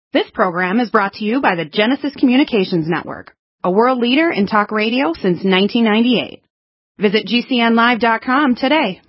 This program is brought to you by the Genesis Communications Network, a world leader in talk radio since 1998. Visit GCNlive.com today.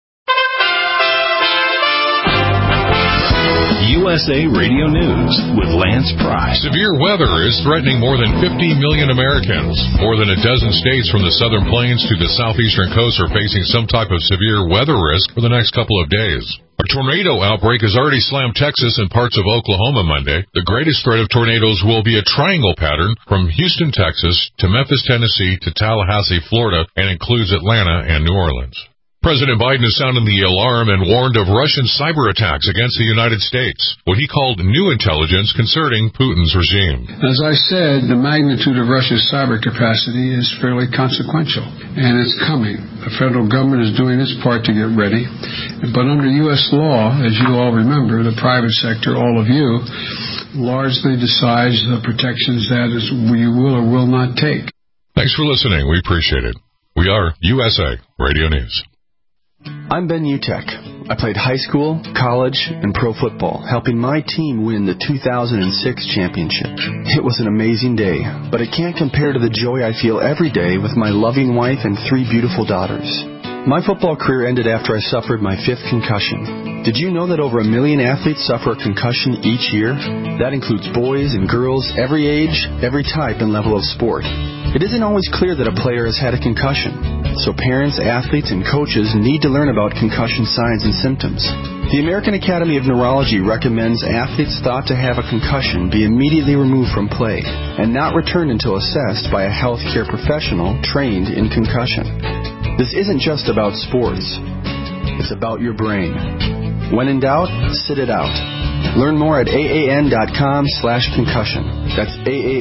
USA Radio News with Lance Pry. Severe weather is threatening more than 50 million Americans. More than a dozen states from the southern plains to the southeastern coast are facing some type of severe weather risk for the next couple of days. A tornado outbreak has already slammed Texas and parts of Oklahoma Monday. The greatest threat of tornadoes will be a triangle pattern from Houston, Texas to Memphis, Tennessee to Tallahassee, Florida, and includes Atlanta and New Orleans. President Biden has sounded the alarm and warned of Russian cyber attacks against the United States, what he called new intelligence concerning Putin's regime. As I said, the magnitude of Russia's cyber capacity is fairly consequential, and it's coming. The federal government is doing its part to get ready, but under U.S. law, as you all remember, the private sector, all of you, largely decides the protections that we will or will not take. Thanks for listening. We appreciate it. We are USA Radio News. I'm Ben Utek. I played high school, college, and pro football, helping my team win the 2006 championship. It was an amazing day, but it can't compare to the joy I feel every day with my loving wife and 3 beautiful daughters. My football career ended after I suffered my 5th concussion. Did you know that over 1 million athletes suffer a concussion each year? That includes boys and girls, every age, every type and level of sport. It isn't always clear that a player has had a concussion, so parents, athletes, and coaches need to learn about concussion signs and symptoms. The American Academy of Neurology recommends athletes thought to have a concussion be immediately removed from play and not returned until assessed by a healthcare professional trained in concussion. This isn't just about sports. It's about your brain. When in doubt, sit it out. Learn more at AAN.com/concussion. That's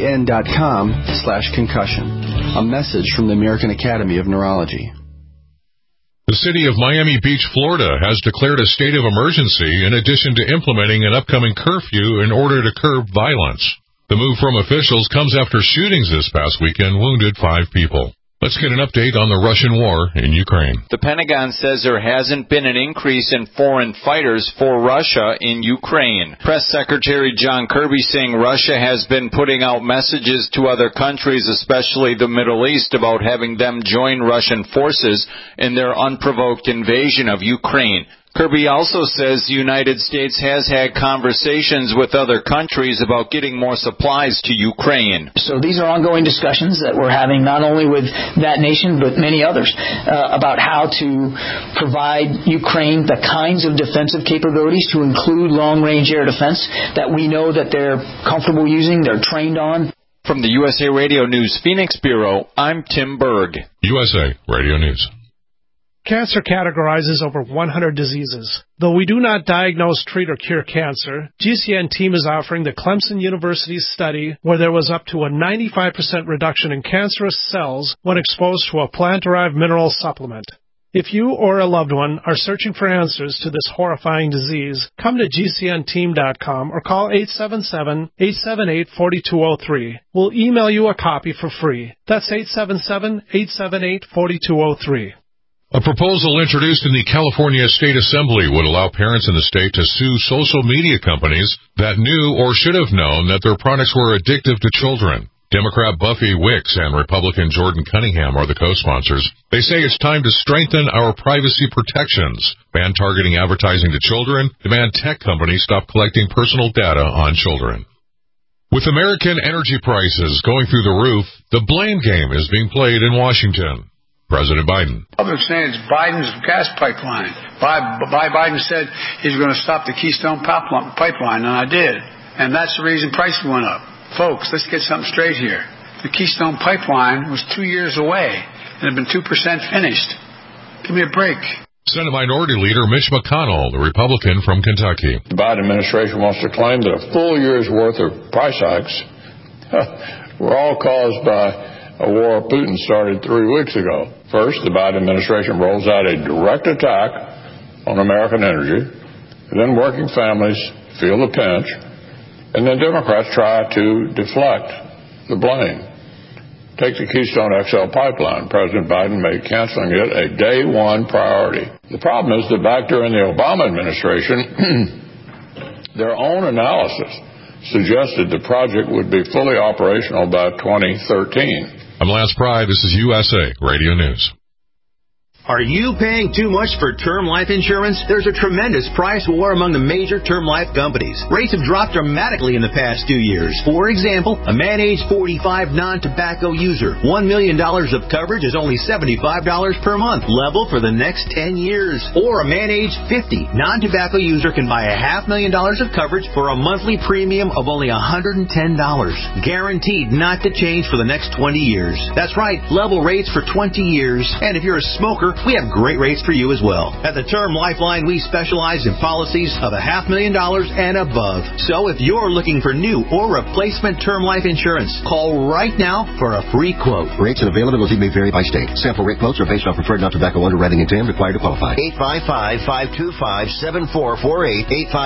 AAN.com/concussion. A message from the American Academy of Neurology. The city of Miami Beach, Florida, has declared a state of emergency in addition to implementing an upcoming curfew in order to curb violence. The move from officials comes after shootings this past weekend wounded 5 people. Let's get an update on the Russian war in Ukraine. The Pentagon says there hasn't been an increase in foreign fighters for Russia in Ukraine. Press Secretary John Kirby saying Russia has been putting out messages to other countries, especially the Middle East, about having them join Russian forces in their unprovoked invasion of Ukraine. Kirby also says the United States has had conversations with other countries about getting more supplies to Ukraine. So these are ongoing discussions that we're having not only with that nation but many others about how to provide Ukraine the kinds of defensive capabilities to include long-range air defense that we know that they're comfortable using, they're trained on. From the USA Radio News Phoenix Bureau, I'm Tim Berg. USA Radio News. Cancer categorizes over 100 diseases. Though we do not diagnose, treat, or cure cancer, GCN team is offering the Clemson University's study where there was up to a 95% reduction in cancerous cells when exposed to a plant-derived mineral supplement. If you or a loved one are searching for answers to this horrifying disease, come to GCNteam.com or call 877-878-4203. We'll email you a copy for free. That's 877-878-4203. A proposal introduced in the California State Assembly would allow parents in the state to sue social media companies that knew or should have known that their products were addictive to children. Democrat Buffy Wicks and Republican Jordan Cunningham are the co-sponsors. They say it's time to strengthen our privacy protections, ban targeting advertising to children, demand tech companies stop collecting personal data on children. With American energy prices going through the roof, the blame game is being played in Washington. President Biden. Public saying it's Biden's gas pipeline. Biden said he's going to stop the Keystone pipeline, and I did. And that's the reason prices went up. Folks, let's get something straight here. The Keystone pipeline was 2 years away and had been 2% finished. Give me a break. Senate Minority Leader Mitch McConnell, the Republican from Kentucky. The Biden administration wants to claim that a full year's worth of price hikes were all caused by a war Putin started 3 weeks ago. First, the Biden administration rolls out a direct attack on American energy. Then working families feel the pinch. And then Democrats try to deflect the blame. Take the Keystone XL pipeline. President Biden made canceling it a day one priority. The problem is that back during the Obama administration, their own analysis suggested the project would be fully operational by 2013. I'm Lance Pry. This is USA Radio News. Are you paying too much for term life insurance? There's a tremendous price war among the major term life companies. Rates have dropped dramatically in the past 2 years. For example, a man age 45 non-tobacco user, $1 million of coverage is only $75 per month, level for the next 10 years. Or a man age 50 non-tobacco user can buy $500,000 of coverage for a monthly premium of only $110, guaranteed not to change for the next 20 years. That's right, level rates for 20 years. And if you're a smoker, we have great rates for you as well. At the Term Lifeline, we specialize in policies of $500,000 and above. So if you're looking for new or replacement term life insurance, call right now for a free quote. Rates and availability may vary by state. Sample rate quotes are based on preferred non-tobacco underwriting and TAM required to qualify. 855-525-7448.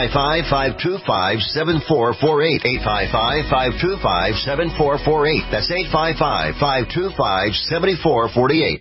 855-525-7448. 855-525-7448. That's 855-525-7448.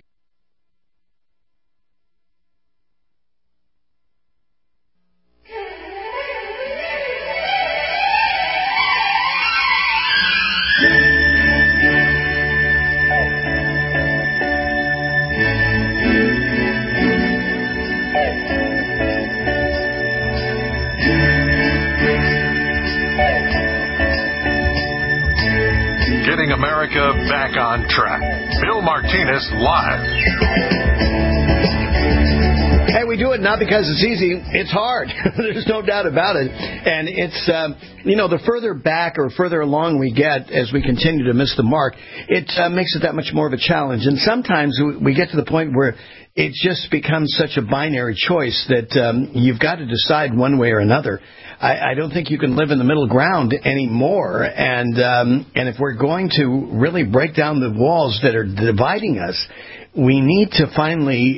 Getting America back on track. Bill Martinez live. Hey, we do it not because it's easy. It's hard. There's no doubt about it. And it's, the further back or further along we get as we continue to miss the mark, it makes it that much more of a challenge. And sometimes we get to the point where it just becomes such a binary choice that you've got to decide one way or another. I don't think you can live in the middle ground anymore. And if we're going to really break down the walls that are dividing us, we need to finally,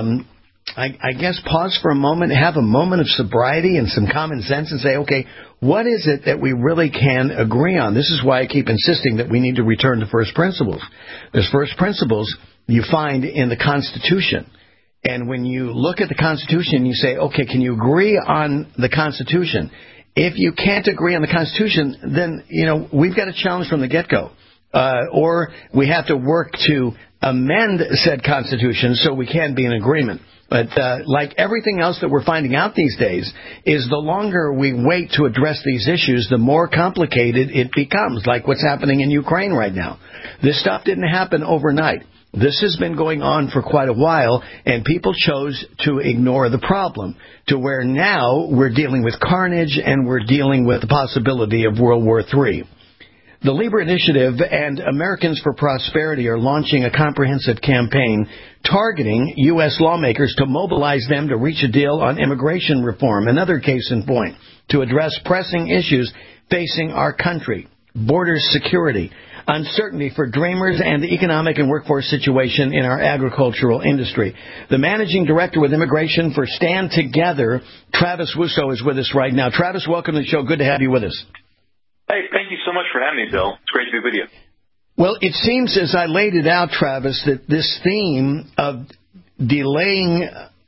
I guess, pause for a moment, have a moment of sobriety and some common sense and say, okay, what is it that we really can agree on? This is why I keep insisting that we need to return to first principles. There's first principles you find in the Constitution. And when you look at the Constitution, you say, okay, can you agree on the Constitution? If you can't agree on the Constitution, then, we've got a challenge from the get-go. Or we have to work to amend said Constitution so we can be in agreement. But like everything else that we're finding out these days, is the longer we wait to address these issues, the more complicated it becomes, like what's happening in Ukraine right now. This stuff didn't happen overnight. This has been going on for quite a while, and people chose to ignore the problem, to where now we're dealing with carnage and we're dealing with the possibility of World War III. The Libra Initiative and Americans for Prosperity are launching a comprehensive campaign targeting U.S. lawmakers to mobilize them to reach a deal on immigration reform, another case in point, to address pressing issues facing our country, border security, uncertainty for dreamers, and the economic and workforce situation in our agricultural industry. The managing director with Immigration for Stand Together, Travis Wusso, is with us right now. Travis, welcome to the show. Good to have you with us. Hey, thank you so much for having me, Bill. It's great to be with you. Well, it seems, as I laid it out, Travis, that this theme of delaying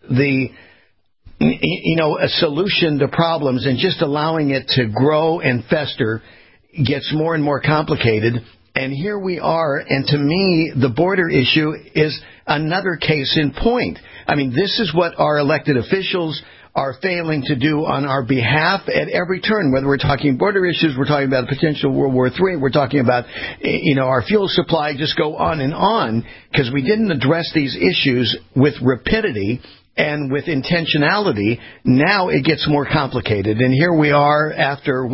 a solution to problems and just allowing it to grow and fester gets more and more complicated. And here we are, and to me, the border issue is another case in point. I mean, this is what our elected officials are failing to do on our behalf at every turn, whether we're talking border issues, we're talking about potential World War III, we're talking about, our fuel supply, just go on, because we didn't address these issues with rapidity and with intentionality. Now it gets more complicated. And here we are after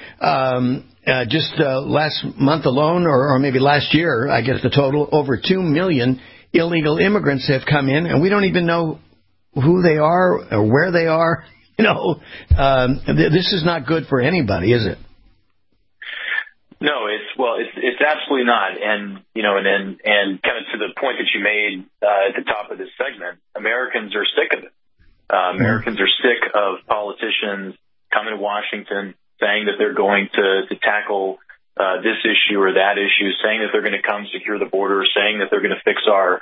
last month alone, or maybe last year, I guess the total, over 2 million illegal immigrants have come in, and we don't even know who they are or where they are. This is not good for anybody, is it? No, it's absolutely not. And kind of to the point that you made at the top of this segment, Americans are sick of it. Americans are sick of politicians coming to Washington saying that they're going to tackle this issue or that issue, saying that they're going to come secure the border, saying that they're going to fix our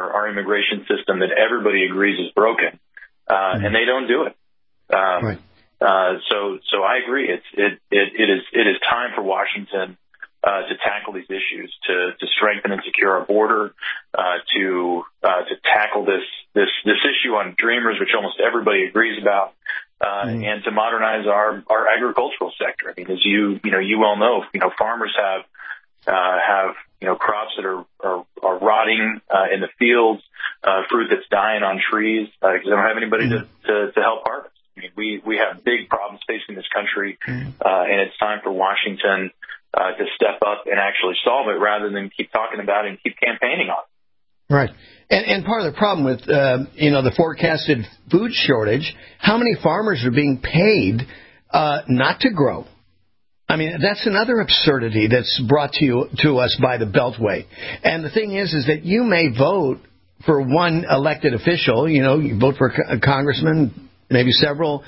immigration system that everybody agrees is broken, and they don't do it. Right. So I agree. It is time for Washington to tackle these issues, to strengthen and secure our border, to tackle this issue on Dreamers, which almost everybody agrees about, and to modernize our agricultural sector. I mean, as you well know, farmers have crops that are rotting in the fields, fruit that's dying on trees because they don't have anybody to help harvest. I mean, we have big problems facing this country, and it's time for Washington to step up and actually solve it rather than keep talking about it and keep campaigning on it. Right. And part of the problem with, the forecasted food shortage, how many farmers are being paid not to grow? I mean, that's another absurdity that's brought to us by the Beltway. And the thing is that you may vote for one elected official, you vote for a congressman, maybe several,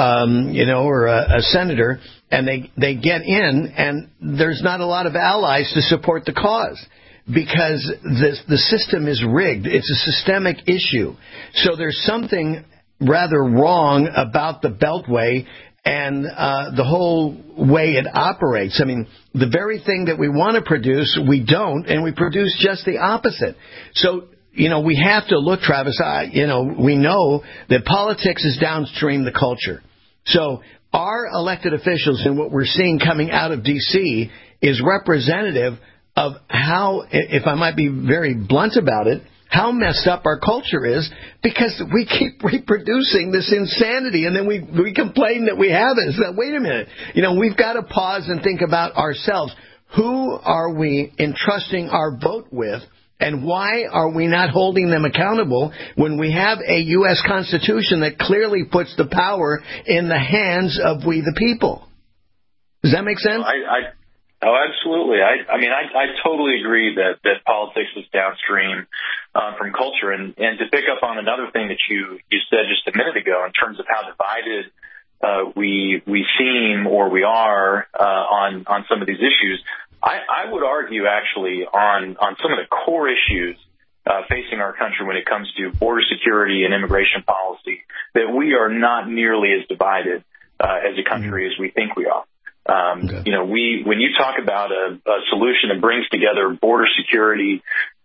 or a senator, and they get in, and there's not a lot of allies to support the cause because the system is rigged. It's a systemic issue. So there's something rather wrong about the Beltway and the whole way it operates. I mean, the very thing that we want to produce, we don't, and we produce just the opposite. So, we have to look, Travis, we know that politics is downstream the culture. So our elected officials and what we're seeing coming out of D.C. is representative of how, if I might be very blunt about it, how messed up our culture is because we keep reproducing this insanity and then we complain that we have it. It's like, wait a minute. We've got to pause and think about ourselves. Who are we entrusting our vote with? And why are we not holding them accountable when we have a U.S. Constitution that clearly puts the power in the hands of we the people? Does that make sense? Oh, absolutely. I totally agree that politics is downstream from culture. And to pick up on another thing that you said just a minute ago in terms of how divided we seem or we are on some of these issues, I would argue actually on some of the core issues facing our country when it comes to border security and immigration policy that we are not nearly as divided as a country as we think we are. When you talk about a solution that brings together border security,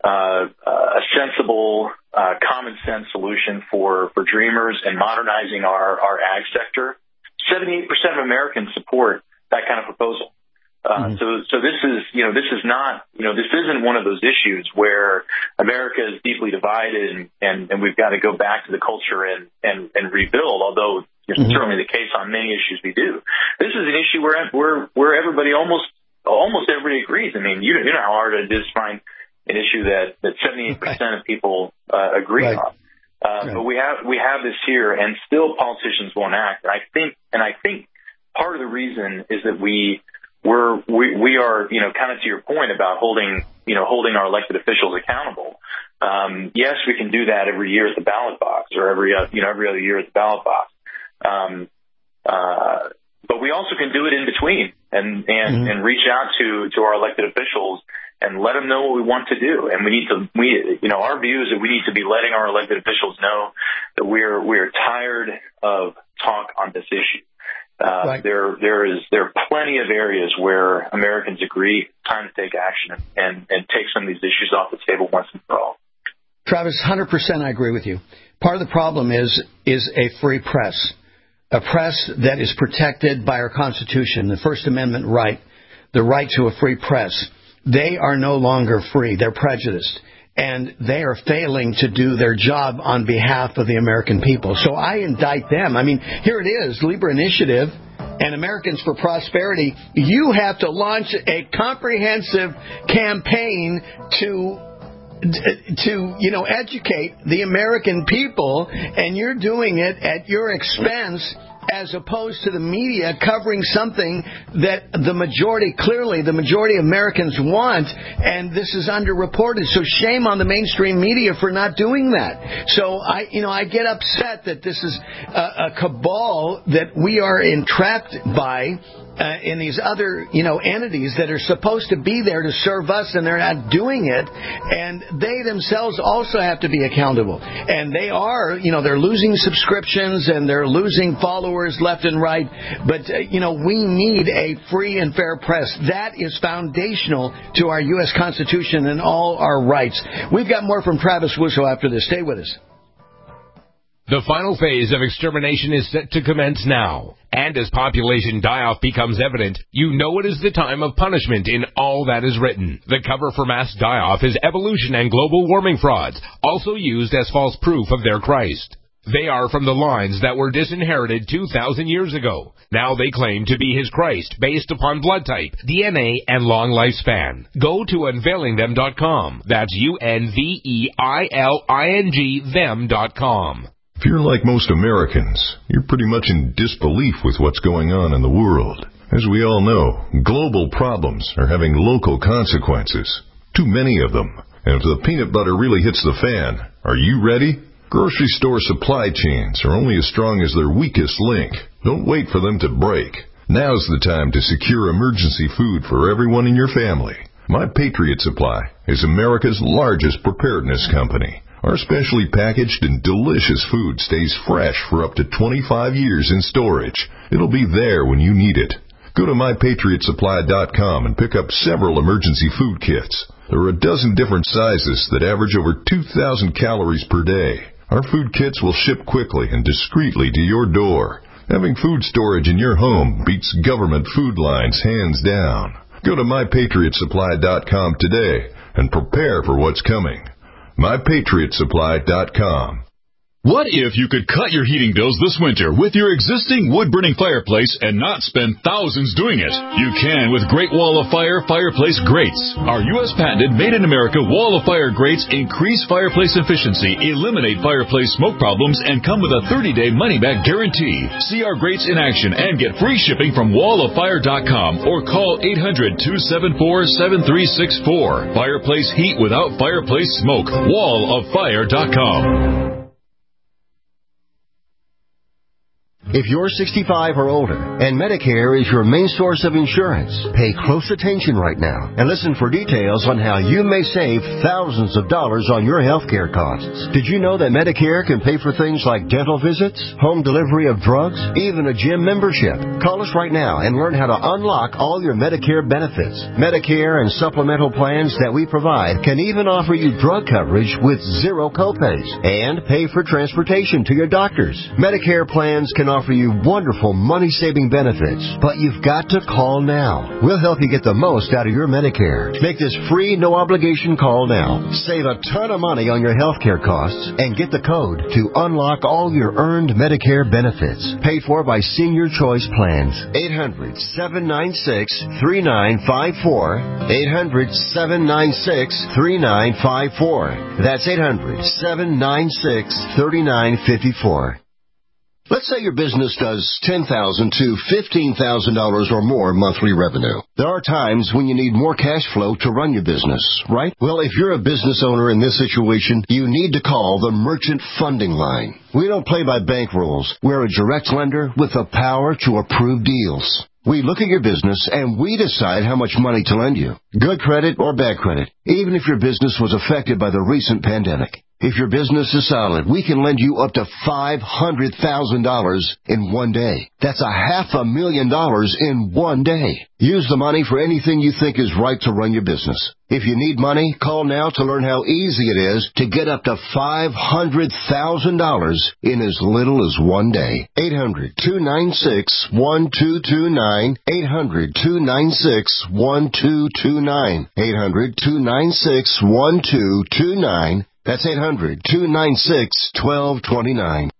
a sensible, common sense solution for Dreamers and modernizing our ag sector, 78% of Americans support that kind of proposal. So this isn't one of those issues where America is deeply divided and we've got to go back to the culture and rebuild, although it's certainly the case on many issues we do. This is an issue where everybody almost everybody agrees. I mean, you know how hard it is to find an issue that 78% of people agree on. But we have this here, and still politicians won't act. And I think part of the reason is that we are, kind of to your point about holding our elected officials accountable. Yes, we can do that every year at the ballot box or every other year at the ballot box. But we also can do it in between and reach out to our elected officials and let them know what we want to do. And our view is that we need to be letting our elected officials know that we're tired of talk on this issue. There are plenty of areas where Americans agree it's time to take action and take some of these issues off the table once and for all. Travis, 100% I agree with you. Part of the problem is a free press, a press that is protected by our Constitution, the First Amendment right, the right to a free press. They are no longer free. They're prejudiced. And they are failing to do their job on behalf of the American people. So I indict them. I mean, here it is, Libre Initiative and Americans for Prosperity. You have to launch a comprehensive campaign to educate the American people, and you're doing it at your expense as opposed to the media covering something that the majority of Americans want, and this is underreported. So shame on the mainstream media for not doing that. So I get upset that this is a cabal that we are entrapped by, in these other, entities that are supposed to be there to serve us, and they're not doing it. And they themselves also have to be accountable. And they are, they're losing subscriptions and they're losing followers left and right. But, we need a free and fair press. That is foundational to our U.S. Constitution and all our rights. We've got more from Travis Wusso after this. Stay with us. The final phase of extermination is set to commence now. And as population die-off becomes evident, you know it is the time of punishment in all that is written. The cover for mass die-off is evolution and global warming frauds, also used as false proof of their Christ. They are from the lines that were disinherited 2,000 years ago. Now they claim to be his Christ based upon blood type, DNA, and long lifespan. Go to unveilingthem.com. That's UNVEILING them.com. If you're like most Americans, you're pretty much in disbelief with what's going on in the world. As we all know, global problems are having local consequences. Too many of them. And if the peanut butter really hits the fan, are you ready? Grocery store supply chains are only as strong as their weakest link. Don't wait for them to break. Now's the time to secure emergency food for everyone in your family. My Patriot Supply is America's largest preparedness company. Our specially packaged and delicious food stays fresh for up to 25 years in storage. It'll be there when you need it. Go to MyPatriotSupply.com and pick up several emergency food kits. There are a dozen different sizes that average over 2,000 calories per day. Our food kits will ship quickly and discreetly to your door. Having food storage in your home beats government food lines hands down. Go to MyPatriotSupply.com today and prepare for what's coming. MyPatriotSupply.com. What if you could cut your heating bills this winter with your existing wood-burning fireplace and not spend thousands doing it? You can with Great Wall of Fire fireplace grates. Our U.S. patented made-in-America Wall of Fire grates increase fireplace efficiency, eliminate fireplace smoke problems, and come with a 30-day money-back guarantee. See our grates in action and get free shipping from walloffire.com or call 800-274-7364. Fireplace heat without fireplace smoke. walloffire.com. If you're 65 or older and Medicare is your main source of insurance, pay close attention right now and listen for details on how you may save thousands of dollars on your health care costs. Did you know that Medicare can pay for things like dental visits, home delivery of drugs, even a gym membership? Call us right now and learn how to unlock all your Medicare benefits. Medicare and supplemental plans that we provide can even offer you drug coverage with zero copays and pay for transportation to your doctors. Medicare plans can offer you wonderful money-saving benefits, but you've got to call now. We'll help you get the most out of your Medicare. Make this free, no-obligation call now. Save a ton of money on your health care costs and get the code to unlock all your earned Medicare benefits. Paid for by Senior Choice Plans. 800-796-3954. 800-796-3954. That's 800-796-3954. Let's say your business does $10,000 to $15,000 or more monthly revenue. There are times when you need more cash flow to run your business, right? Well, if you're a business owner in this situation, you need to call the Merchant Funding Line. We don't play by bank rules. We're a direct lender with the power to approve deals. We look at your business and we decide how much money to lend you. Good credit or bad credit, even if your business was affected by the recent pandemic. If your business is solid, we can lend you up to $500,000 in one day. That's $500,000 in one day. Use the money for anything you think is right to run your business. If you need money, call now to learn how easy it is to get up to $500,000 in as little as one day. 800-296-1229. 800-296-1229. 800-296-1229. That's 800-296-1229.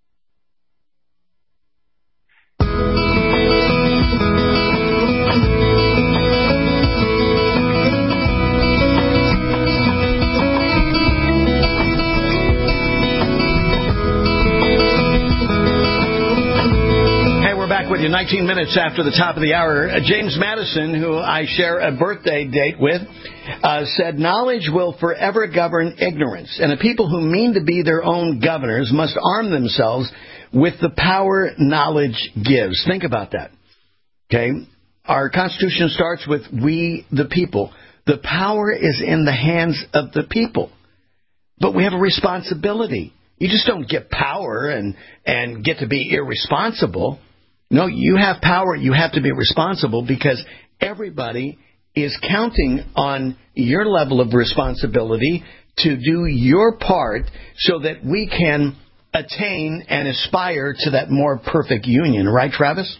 With you 19 minutes after the top of the hour. James Madison, who I share a birthday date with, said, knowledge will forever govern ignorance, and the people who mean to be their own governors must arm themselves with the power knowledge gives. Think about that. Okay? our Constitution starts with we the people. The power is in the hands of the people. But we have a responsibility. You just don't get power and get to be irresponsible. No, you have power. You have to be responsible because everybody is counting on your level of responsibility to do your part so that we can attain and aspire to that more perfect union. Right, Travis?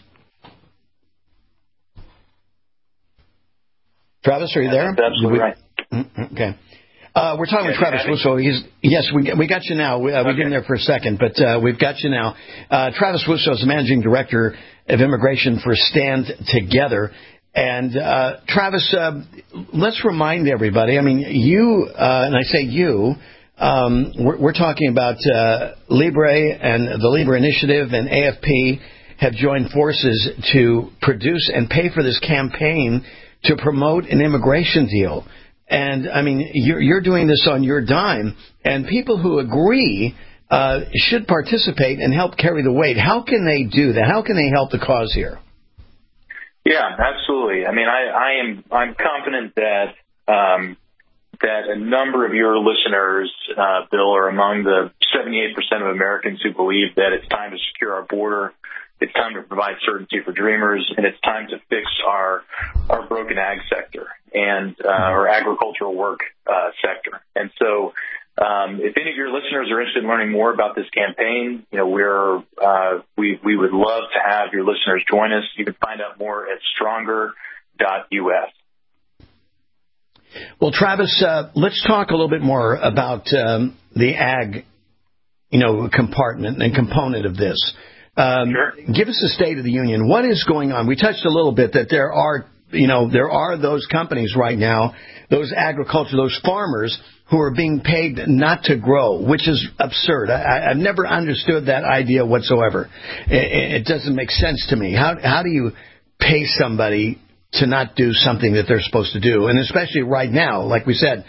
Travis, are you there? That's absolutely right. Okay. We're talking with Travis Wusso. Yes, we got you now. We didn't there for a second, but we've got you now. Travis Wusso is the Managing Director of Immigration for Stand Together. And Travis, let's remind everybody, I mean, you, and I say you, we're talking about Libre and the Libre Initiative and AFP have joined forces to produce and pay for this campaign to promote an immigration deal. And, I mean, you're doing this on your dime, and people who agree should participate and help carry the weight. How can they do that? How can they help the cause here? Yeah, absolutely. I mean, I'm confident that that a number of your listeners, Bill, are among the 78% of Americans who believe that it's time to secure our border. It's time to provide certainty for dreamers, and it's time to fix our broken ag sector and our agricultural work sector. And so, if any of your listeners are interested in learning more about this campaign, you know, we would love to have your listeners join us. You can find out more at stronger.us. Well, Travis, let's talk a little bit more about the ag, compartment and component of this. Sure. Give us a State of the Union. What is going on? We touched a little bit that there are those companies right now, those farmers who are being paid not to grow, which is absurd. I've never understood that idea whatsoever. It doesn't make sense to me. How do you pay somebody to not do something that they're supposed to do? And especially right now, like we said,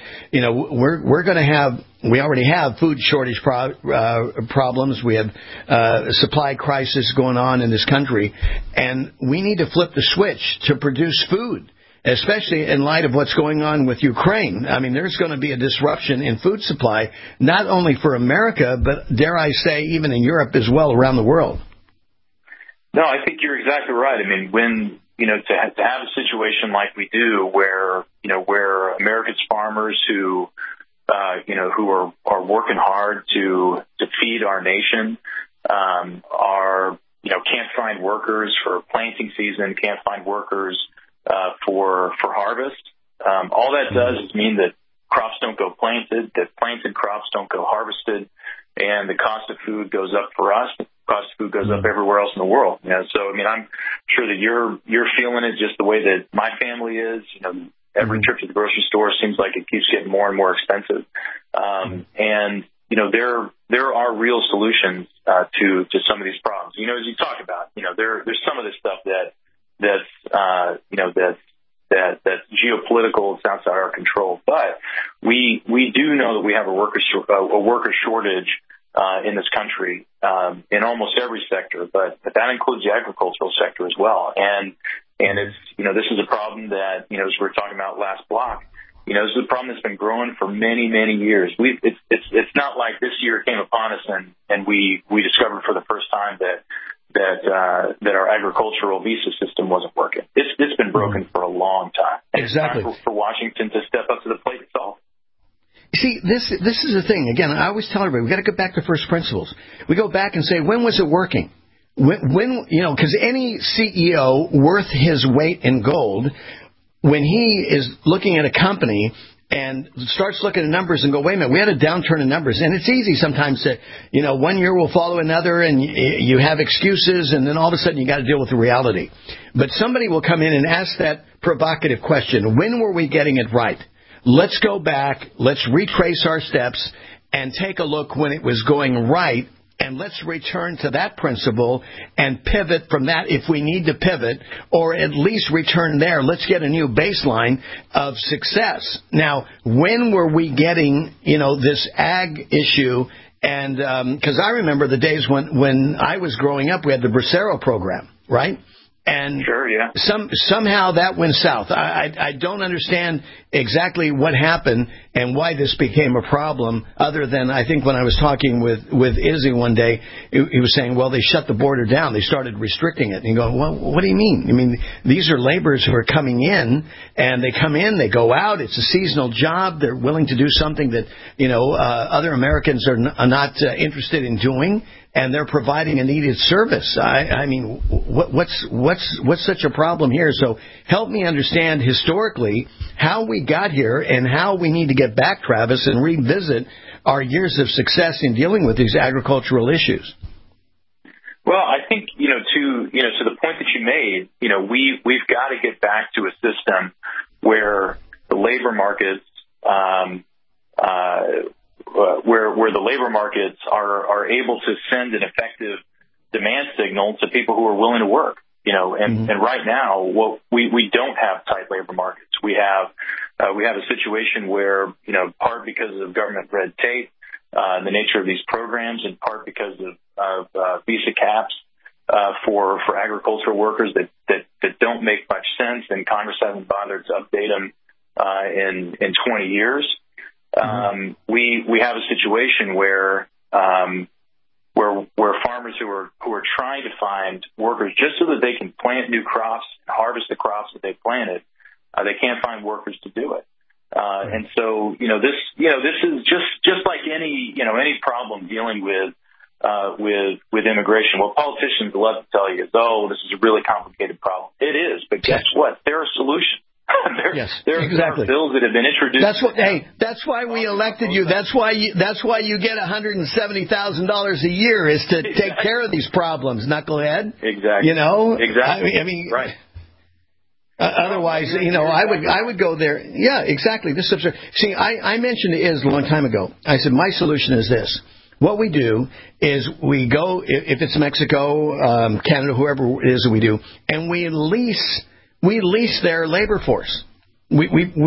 we already have food shortage problems. We have supply crisis going on in this country, and we need to flip the switch to produce food, especially in light of what's going on with Ukraine. I mean, there's going to be a disruption in food supply, not only for America, but dare I say, even in Europe as well, around the world. No, I think you're exactly right. I mean, when to have a situation like we do, where America's farmers who are working hard to feed our nation can't find workers for planting season, can't find workers for harvest. All that does is mean that crops don't go planted, that planted crops don't go harvested, and the cost of food goes up for us. The cost of food goes up everywhere else in the world. So I mean, I'm sure that you're feeling it just the way that my family is. Every trip to the grocery store seems like it keeps getting more and more expensive. And there are real solutions to some of these problems. As you talk about, there's some of this stuff that's geopolitical. It's outside our control. But we do know that we have a worker shortage in this country in almost every sector, but that includes the agricultural sector as well. And it's this is a problem that as we were talking about last block. This is a problem that's been growing for many, many years. It's not like this year came upon us and we discovered for the first time that our agricultural visa system wasn't working. It's been broken for a long time. Exactly. It's time for Washington to step up to the plate and solve. See, this is the thing. Again, I always tell everybody, we got to go back to first principles. We go back and say, when was it working? When because any CEO worth his weight in gold, when he is looking at a company and starts looking at numbers and go, wait a minute, we had a downturn in numbers. And it's easy sometimes to, 1 year will follow another and you have excuses and then all of a sudden you got to deal with the reality. But somebody will come in and ask that provocative question, when were we getting it right? Let's go back, let's retrace our steps and take a look when it was going right, and let's return to that principle and pivot from that if we need to pivot, or at least return there. Let's get a new baseline of success. Now, when were we getting, this ag issue? And because I remember the days when I was growing up, we had the Bracero program, right? And sure, yeah. Somehow that went south. I don't understand exactly what happened and why this became a problem, other than I think when I was talking with Izzy one day, he was saying, well, they shut the border down. They started restricting it. And you go, well, what do you mean? I mean, these are laborers who are coming in, and they come in, they go out. It's a seasonal job. They're willing to do something that, other Americans are not interested in doing. And they're providing a needed service. I mean, what's such a problem here? So help me understand historically how we got here and how we need to get back, Travis, and revisit our years of success in dealing with these agricultural issues. Well, I think to the point that you made, we've got to get back to a system where the labor markets where the labor markets are able to send an effective demand signal to people who are willing to work, and right now, we don't have tight labor markets. We have a situation where, part because of government red tape, the nature of these programs, in part because of visa caps, for agricultural workers that don't make much sense, and Congress hasn't bothered to update them, in 20 years. We have a situation where farmers who are trying to find workers just so that they can plant new crops and harvest the crops that they planted, they can't find workers to do it. And so, this is just like any problem dealing with immigration. What politicians love to tell you is, this is a really complicated problem. It is, but guess what? There are solutions. There are bills that have been introduced. That's why we elected you. That's why you get $170,000 a year, is to take care of these problems, knucklehead. Exactly. Exactly. I mean, right. Otherwise, I would go there. Yeah, exactly. This is absurd. See, I mentioned to Iz a long time ago. I said, my solution is this. What we do is we go, if it's Mexico, Canada, whoever it is that we do, and we lease their labor force. We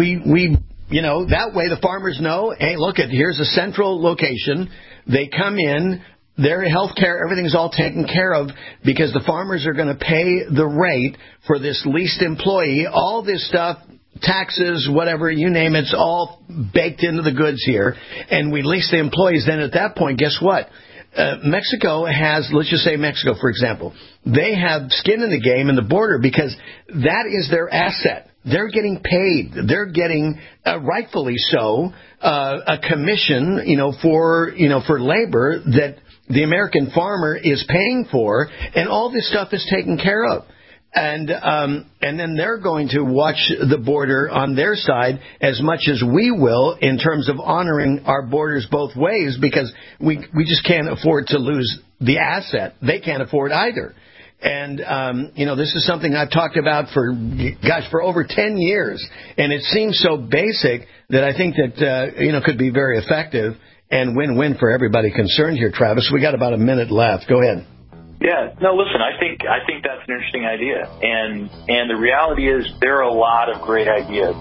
that way the farmers know, hey, look, here's a central location. They come in, their health care, everything's all taken care of, because the farmers are going to pay the rate for this leased employee. All this stuff, taxes, whatever, you name it's all baked into the goods here. And we lease the employees. Then at that point, guess what? Mexico has, let's just say Mexico, for example, they have skin in the game in the border, because that is their asset. They're getting paid. They're getting, rightfully so, a commission, for labor that the American farmer is paying for, and all this stuff is taken care of. And then they're going to watch the border on their side as much as we will, in terms of honoring our borders both ways, because we just can't afford to lose the asset. They can't afford either. And, this is something I've talked about for over 10 years. And it seems so basic that I think that, could be very effective and win-win for everybody concerned here, Travis. We got about a minute left. Go ahead. Yeah, no, listen, I think that's an interesting idea. And the reality is there are a lot of great ideas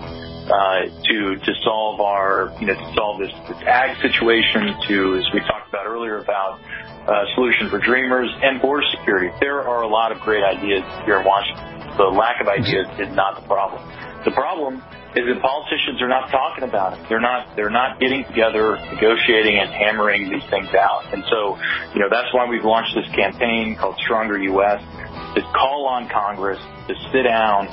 to solve this ag situation, as we talked about earlier, about solution for dreamers and border security. There are a lot of great ideas here in Washington. The lack of ideas is not the problem. The problem is that politicians are not talking about it. They're not getting together, negotiating, and hammering these things out. And so, that's why we've launched this campaign called Stronger U.S. to call on Congress to sit down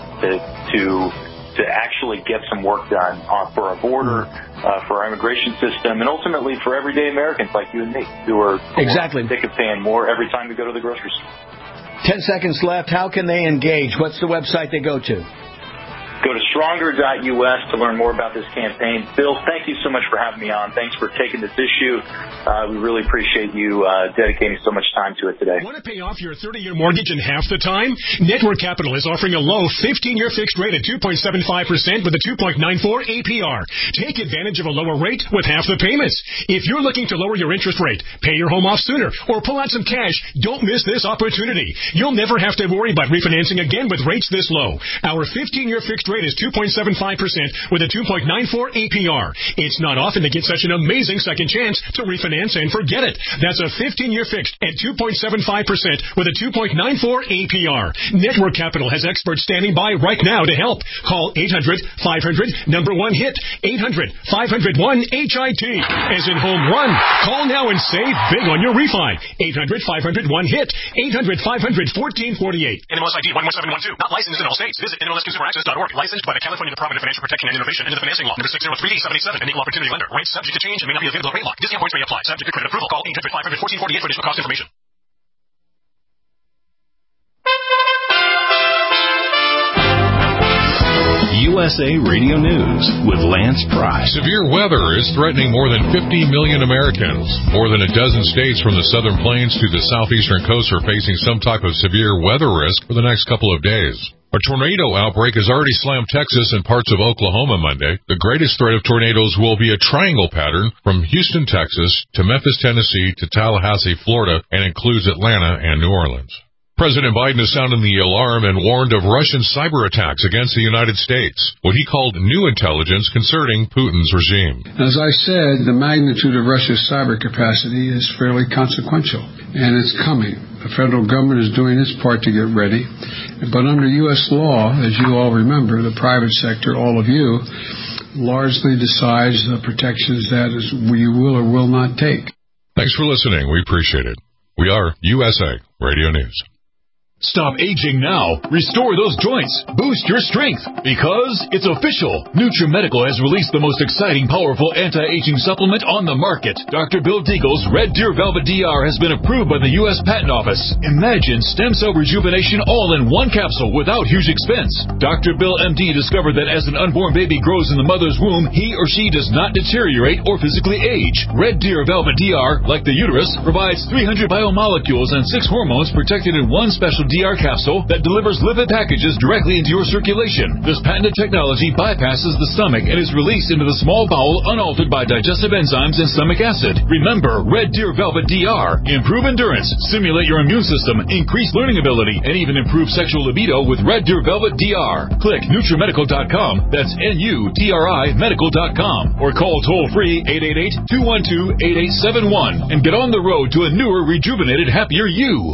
to actually get some work done for our border, for our immigration system, and ultimately for everyday Americans like you and me, who are sick of paying more every time we go to the grocery store. 10 seconds left. How can they engage? What's the website they go to? Go to stronger.us to learn more about this campaign. Bill, thank you so much for having me on. Thanks for taking this issue. We really appreciate you dedicating so much time to it today. Want to pay off your 30-year mortgage in half the time? Network Capital is offering a low 15-year fixed rate at 2.75% with a 2.94 APR. Take advantage of a lower rate with half the payments. If you're looking to lower your interest rate, pay your home off sooner, or pull out some cash, don't miss this opportunity. You'll never have to worry about refinancing again with rates this low. Our 15-year fixed rate is 2.75% with a 2.94 APR. It's not often to get such an amazing second chance to refinance and forget it. That's a 15-year fixed at 2.75% with a 2.94 APR. Network Capital has experts standing by right now to help. Call 800-500-1-HIT. 800-500-1-HIT. As in home run. Call now and save big on your refi. 800-500-1-HIT. 800-500-1448. NMLS ID 11712. Not licensed in all states. Visit NMLSConsumerAccess.org. Licensed by the California Department of Financial Protection and Innovation under the Financing Law. Number 603D77. An equal opportunity lender. Rates subject to change and may not be available at rate lock. Discount points may apply. Subject to credit approval. Call 800-500-1448 for additional cost information. USA Radio News with Lance Pry. Severe weather is threatening more than 50 million Americans. More than a dozen states from the southern plains to the southeastern coast are facing some type of severe weather risk for the next couple of days. A tornado outbreak has already slammed Texas and parts of Oklahoma Monday. The greatest threat of tornadoes will be a triangle pattern from Houston, Texas, to Memphis, Tennessee, to Tallahassee, Florida, and includes Atlanta and New Orleans. President Biden has sounded the alarm and warned of Russian cyber attacks against the United States, what he called new intelligence concerning Putin's regime. As I said, the magnitude of Russia's cyber capacity is fairly consequential, and it's coming. The federal government is doing its part to get ready, but under U.S. law, as you all remember, the private sector, all of you, largely decides the protections that we will or will not take. Thanks for listening. We appreciate it. We are USA Radio News. Stop aging now. Restore those joints. Boost your strength. Because it's official. NutriMedical has released the most exciting, powerful anti-aging supplement on the market. Dr. Bill Deagle's Red Deer Velvet DR has been approved by the U.S. Patent Office. Imagine stem cell rejuvenation all in one capsule without huge expense. Dr. Bill MD discovered that as an unborn baby grows in the mother's womb, he or she does not deteriorate or physically age. Red Deer Velvet DR, like the uterus, provides 300 biomolecules and 6 hormones protected in one special DR capsule that delivers lipid packages directly into your circulation. This patented technology bypasses the stomach and is released into the small bowel unaltered by digestive enzymes and stomach acid. Remember, Red Deer Velvet DR. Improve endurance, stimulate your immune system, increase learning ability, and even improve sexual libido with Red Deer Velvet DR. Click NutriMedical.com. That's NUTRI Medical.com. Or call toll-free 888-212-8871 and get on the road to a newer, rejuvenated, happier you.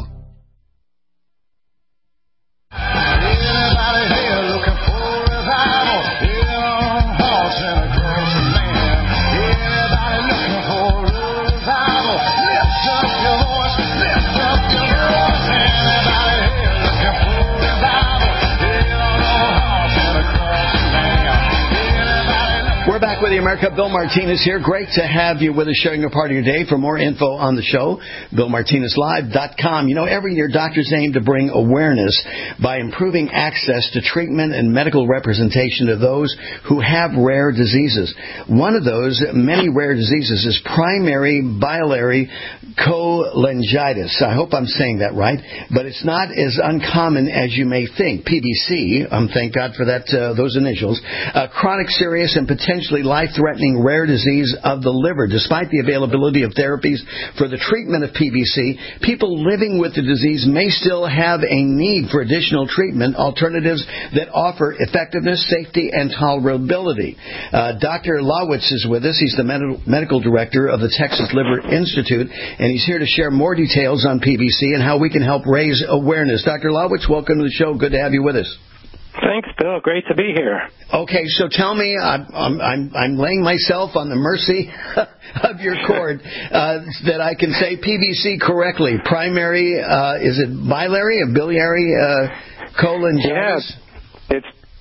We're back with you, America. Bill Martinez here. Great to have you with us, sharing a part of your day. For more info on the show, BillMartinezLive.com. You know, every year doctors aim to bring awareness by improving access to treatment and medical representation to those who have rare diseases. One of those many rare diseases is primary biliary cholangitis. I hope I'm saying that right, but it's not as uncommon as you may think. PBC, thank God for that, those initials. Chronic, serious, and potentially life-threatening rare disease of the liver. Despite the availability of therapies for the treatment of PBC, people living with the disease may still have a need for additional treatment alternatives that offer effectiveness, safety, and tolerability. Dr. Lawitz is with us. He's the medical director of the Texas Liver Institute, and he's here to share more details on PBC and how we can help raise awareness. Dr. Lawitz, welcome to the show. Good to have you with us. Thanks, Bill. Great to be here. Okay, so tell me, I'm laying myself on the mercy of your cord that I can say PBC correctly. Primary, is it biliary or biliary cholangitis? Yeah,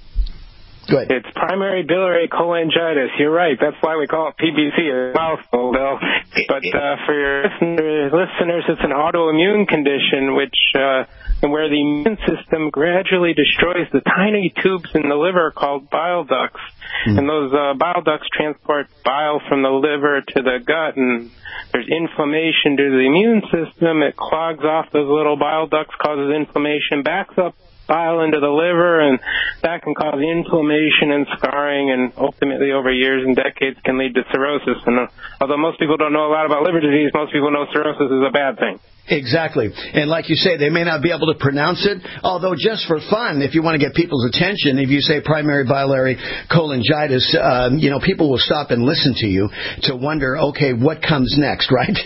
it's primary biliary cholangitis. You're right. That's why we call it PBC. It's a mouthful, Bill. But for your listeners, it's an autoimmune condition where the immune system gradually destroys the tiny tubes in the liver called bile ducts. And those bile ducts transport bile from the liver to the gut, and there's inflammation due to the immune system. It clogs off those little bile ducts, causes inflammation, backs up bile into the liver, and that can cause inflammation and scarring, and ultimately over years and decades can lead to cirrhosis. And although most people don't know a lot about liver disease, most people know cirrhosis is a bad thing. Exactly. And like you say, they may not be able to pronounce it, although just for fun, if you want to get people's attention, if you say primary biliary cholangitis, people will stop and listen to you to wonder, okay, what comes next, right?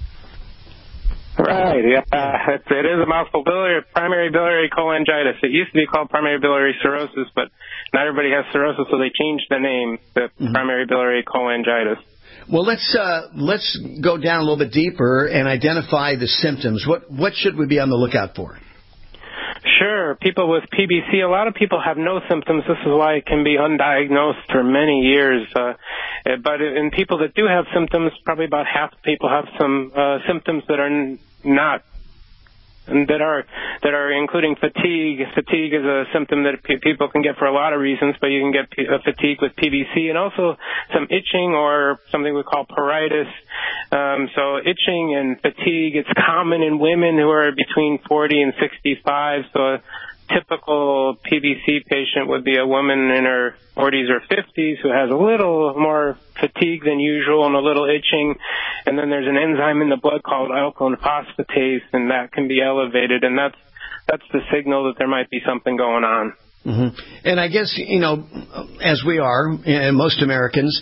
Right, yeah. It is a mouthful. Primary biliary cholangitis. It used to be called primary biliary cirrhosis, but not everybody has cirrhosis, so they changed the name to primary biliary cholangitis. Well, let's go down a little bit deeper and identify the symptoms. What should we be on the lookout for? Sure. People with PBC, a lot of people have no symptoms. This is why it can be undiagnosed for many years. But in people that do have symptoms, probably about half the people have some symptoms that are not, that are including fatigue. Fatigue is a symptom that people can get for a lot of reasons, but you can get fatigue with PBC, and also some itching or something we call pruritus. So itching and fatigue, it's common in women who are between 40 and 65. So a typical PBC patient would be a woman in her 40s or 50s who has a little more fatigue than usual and a little itching. And then there's an enzyme in the blood called alkaline phosphatase, and that can be elevated. And that's the signal that there might be something going on. Mm-hmm. And I guess, as we are, most Americans,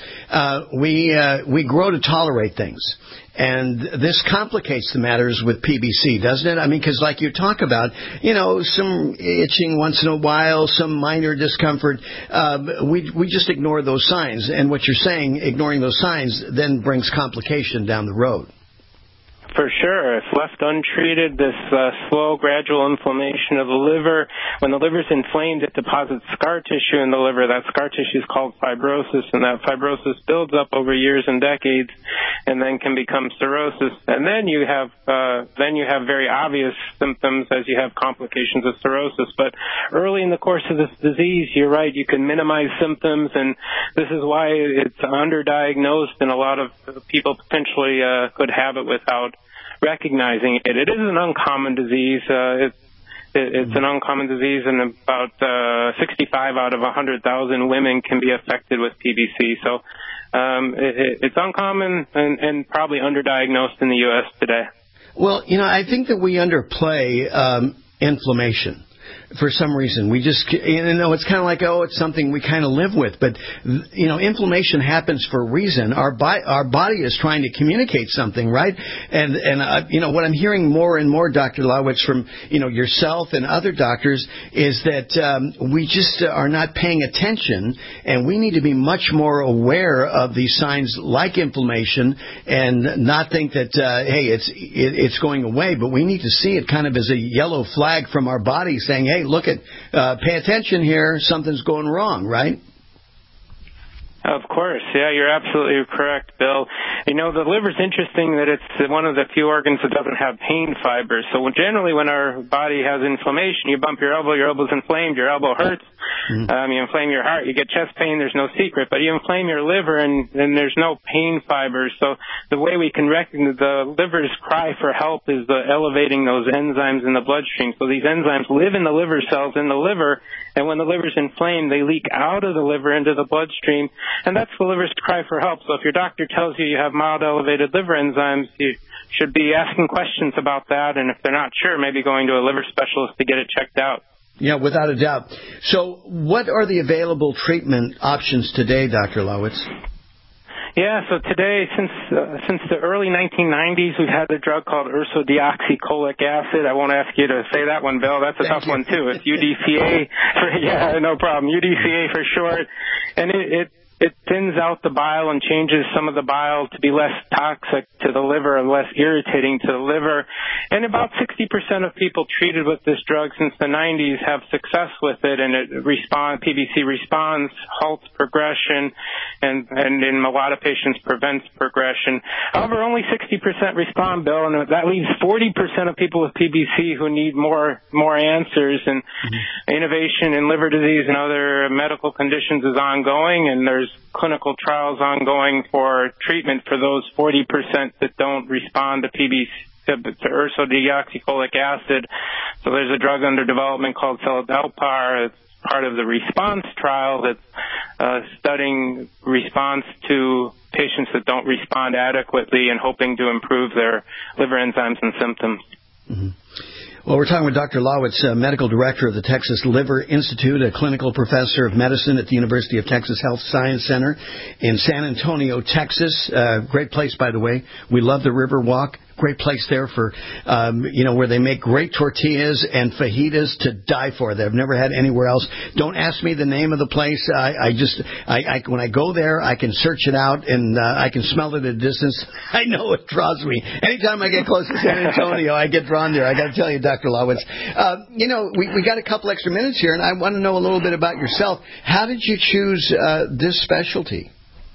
we grow to tolerate things. And this complicates the matters with PBC, doesn't it? I mean, because like you talk about, some itching once in a while, some minor discomfort, we just ignore those signs. And what you're saying, ignoring those signs, then brings complication down the road. For sure. If left untreated, this slow, gradual inflammation of the liver, when the liver's inflamed, it deposits scar tissue in the liver. That scar tissue is called fibrosis, and that fibrosis builds up over years and decades and then can become cirrhosis. And then you have very obvious symptoms as you have complications of cirrhosis. But early in the course of this disease, you're right, you can minimize symptoms, and this is why it's underdiagnosed, and a lot of people potentially could have it without recognizing it. It is an uncommon disease. It's an uncommon disease, and about 65 out of 100,000 women can be affected with PBC. So it's uncommon and probably underdiagnosed in the U.S. today. Well, I think that we underplay inflammation. For some reason, we just, it's kind of like, it's something we kind of live with. But, inflammation happens for a reason. Our body is trying to communicate something, right? And what I'm hearing more and more, Dr. Lawitz, from, yourself and other doctors is that we just are not paying attention, and we need to be much more aware of these signs like inflammation and not think that, hey, it's going away, but we need to see it kind of as a yellow flag from our body saying, hey, look pay attention here, something's going wrong, right? Of course. Yeah, you're absolutely correct, Bill. The liver's interesting that it's one of the few organs that doesn't have pain fibers. So generally when our body has inflammation, you bump your elbow's inflamed, your elbow hurts. You inflame your heart, you get chest pain, there's no secret. But you inflame your liver and there's no pain fibers. So the way we can recognize the liver's cry for help is elevating those enzymes in the bloodstream. So these enzymes live in the liver cells in the liver, and when the liver's inflamed, they leak out of the liver into the bloodstream. And that's the liver's cry for help. So if your doctor tells you have mild elevated liver enzymes, you should be asking questions about that. And if they're not sure, maybe going to a liver specialist to get it checked out. Yeah, without a doubt. So what are the available treatment options today, Dr. Lawitz? Yeah, so today, since the early 1990s, we've had a drug called ursodeoxycholic acid. I won't ask you to say that one, Bill. That's a tough one, too. It's UDCA. Yeah, no problem. UDCA for short. And it thins out the bile and changes some of the bile to be less toxic to the liver and less irritating to the liver. And about 60% of people treated with this drug since the 90s have success with it, and PBC responds, halts progression, and in a lot of patients prevents progression. However, only 60% respond, Bill, and that leaves 40% of people with PBC who need more answers. And innovation in liver disease and other medical conditions is ongoing, and there's clinical trials ongoing for treatment for those 40% that don't respond to to ursodeoxycholic acid. So there's a drug under development called seladelpar. It's part of the RESPONSE trial that's studying response to patients that don't respond adequately and hoping to improve their liver enzymes and symptoms. Mm-hmm. Well, we're talking with Dr. Lawitz, medical director of the Texas Liver Institute, a clinical professor of medicine at the University of Texas Health Science Center in San Antonio, Texas. Great place, by the way. We love the Riverwalk. Great place there for, where they make great tortillas and fajitas to die for. That I've never had anywhere else. Don't ask me the name of the place. When I go there, I can search it out and I can smell it at a distance. I know it draws me. Anytime I get close to San Antonio, I get drawn there. I got to tell you, Dr. Lawitz. We got a couple extra minutes here, and I want to know a little bit about yourself. How did you choose this specialty?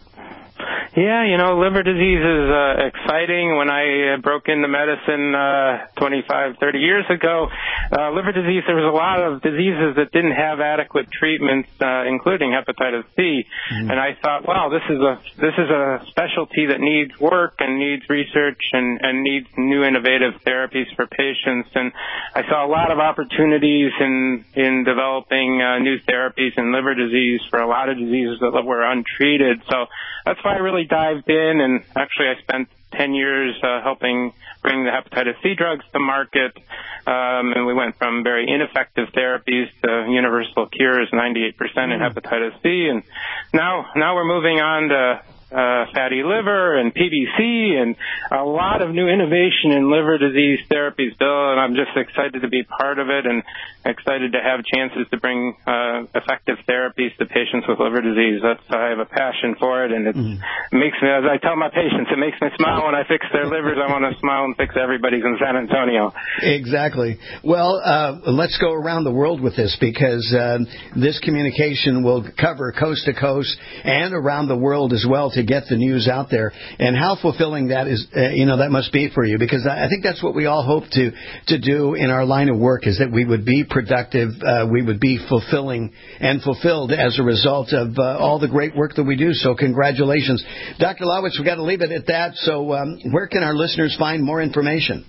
Yeah, liver disease is exciting. When I broke into medicine 25, 30 years ago, liver disease, there was a lot of diseases that didn't have adequate treatments, including hepatitis C. Mm-hmm. And I thought, wow, this is a specialty that needs work and needs research and needs new innovative therapies for patients. And I saw a lot of opportunities in developing new therapies in liver disease for a lot of diseases that were untreated. So that's why I really dived in, and actually I spent 10 years helping bring the hepatitis C drugs to market, and we went from very ineffective therapies to universal cures, 98% in hepatitis C, and now we're moving on to fatty liver and PBC and a lot of new innovation in liver disease therapies, Bill, and I'm just excited to be part of it and excited to have chances to bring effective therapies to patients with liver disease. I have a passion for it, and it makes me, as I tell my patients, it makes me smile when I fix their livers. I want to smile and fix everybody's in San Antonio. Exactly. Well, let's go around the world with this, because this communication will cover coast to coast and around the world as well to get the news out there. And how fulfilling that is, that must be for you, because I think that's what we all hope to do in our line of work, is that we would be productive, we would be fulfilling and fulfilled as a result of all the great work that we do. So congratulations. Dr. Lawitz, we've got to leave it at that. So where can our listeners find more information?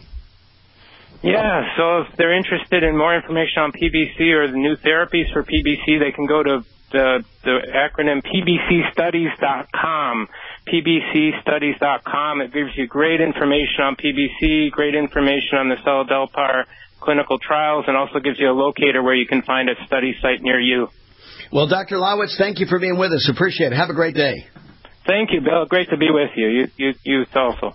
Yeah, so if they're interested in more information on PBC or the new therapies for PBC, they can go to the acronym pbcstudies.com, pbcstudies.com. It gives you great information on PBC, great information on the seladelpar clinical trials, and also gives you a locator where you can find a study site near you. Well, Dr. Lawitz, thank you for being with us. Appreciate it. Have a great day. Thank you, Bill. Great to be with you. You also.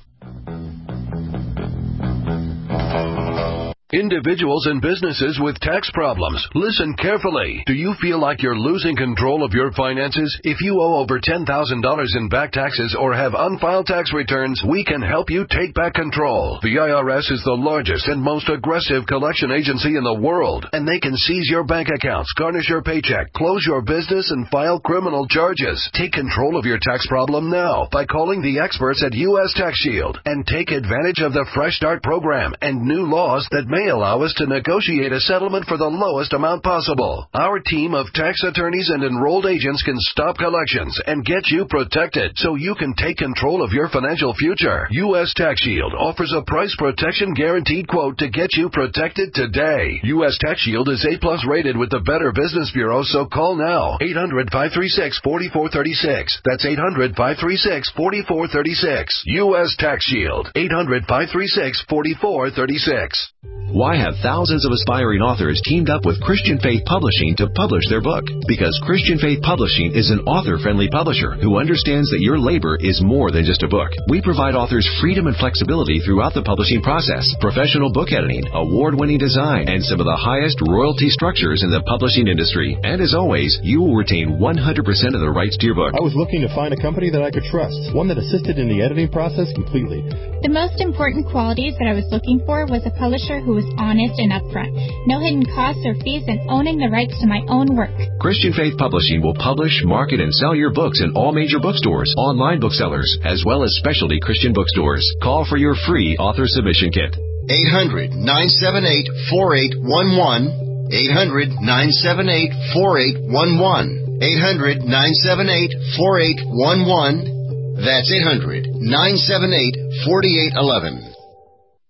Individuals and businesses with tax problems, listen carefully. Do you feel like you're losing control of your finances? If you owe over $10,000 in back taxes or have unfiled tax returns, we can help you take back control. The IRS is the largest and most aggressive collection agency in the world, and they can seize your bank accounts, garnish your paycheck, close your business, and file criminal charges. Take control of your tax problem now by calling the experts at U.S. Tax Shield and take advantage of the Fresh Start program and new laws that may allow us to negotiate a settlement for the lowest amount possible. Our team of tax attorneys and enrolled agents can stop collections and get you protected so you can take control of your financial future. U.S. Tax Shield offers a price protection guaranteed quote to get you protected today. U.S. Tax Shield is A+ rated with the Better Business Bureau, so call now. 800-536-4436. That's 800-536-4436. U.S. Tax Shield. 800-536-4436. Why have thousands of aspiring authors teamed up with Christian Faith Publishing to publish their book? Because Christian Faith Publishing is an author-friendly publisher who understands that your labor is more than just a book. We provide authors freedom and flexibility throughout the publishing process, professional book editing, award-winning design, and some of the highest royalty structures in the publishing industry. And as always, you will retain 100% of the rights to your book. I was looking to find a company that I could trust, one that assisted in the editing process completely. The most important qualities that I was looking for was a publisher who was honest and upfront, no hidden costs or fees, and owning the rights to my own work. Christian Faith Publishing will publish, market, and sell your books in all major bookstores, online booksellers, as well as specialty Christian bookstores. Call for your free author submission kit. 800-978-4811. 800-978-4811. 800-978-4811. That's 800-978-4811.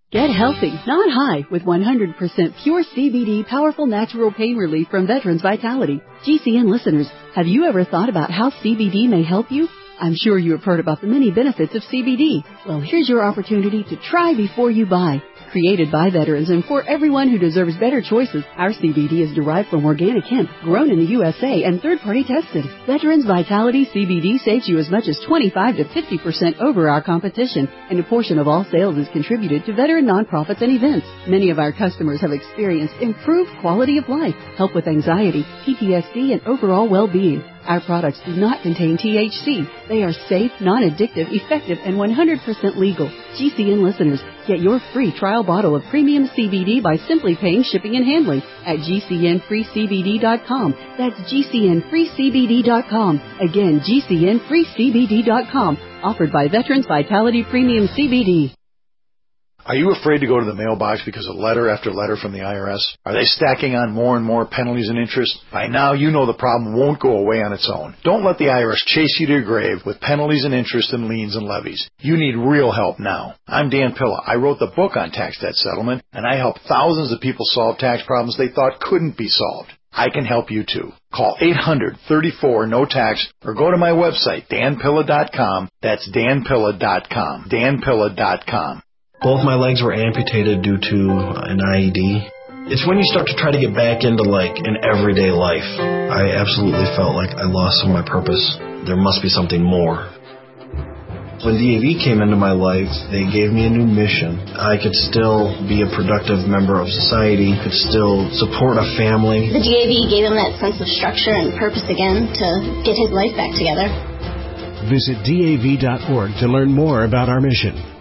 Get healthy, not high, with 100% pure CBD powerful natural pain relief from Veterans Vitality. GCN listeners, have you ever thought about how CBD may help you? I'm sure you have heard about the many benefits of CBD. Well, here's your opportunity to try before you buy. Created by veterans and for everyone who deserves better choices, our CBD is derived from organic hemp, grown in the USA and third-party tested. Veterans Vitality CBD saves you as much as 25 to 50% over our competition, and a portion of all sales is contributed to veteran nonprofits and events. Many of our customers have experienced improved quality of life, help with anxiety, PTSD, and overall well-being. Our products do not contain THC. They are safe, non-addictive, effective, and 100% legal. GCN listeners, get your free trial bottle of premium CBD by simply paying shipping and handling at GCNFreeCBD.com. That's GCNFreeCBD.com. Again, GCNFreeCBD.com. Offered by Veterans Vitality Premium CBD. Are you afraid to go to the mailbox because of letter after letter from the IRS? Are they stacking on more and more penalties and interest? By now, you know the problem won't go away on its own. Don't let the IRS chase you to your grave with penalties and interest and liens and levies. You need real help now. I'm Dan Pilla. I wrote the book on tax debt settlement, and I help thousands of people solve tax problems they thought couldn't be solved. I can help you too. Call 800-34-NO-TAX or go to my website, danpilla.com. That's danpilla.com. danpilla.com. Both my legs were amputated due to an IED. It's when you start to try to get back into, an everyday life. I absolutely felt like I lost some of my purpose. There must be something more. When DAV came into my life, they gave me a new mission. I could still be a productive member of society, could still support a family. The DAV gave him that sense of structure and purpose again to get his life back together. Visit DAV.org to learn more about our mission.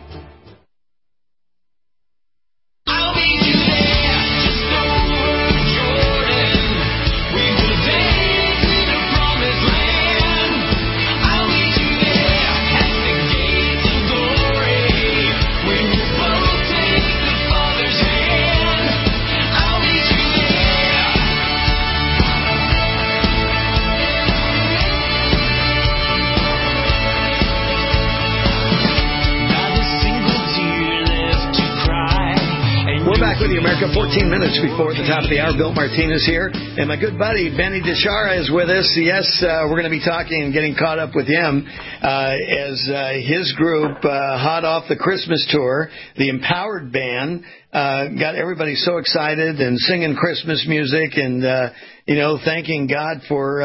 With you, America. 14 minutes before the top of the hour. Bill Martinez here, and my good buddy Benny DeShara is with us. Yes, we're going to be talking and getting caught up with him as his group, hot off the Christmas tour, the Empowered Band, got everybody so excited and singing Christmas music and thanking God for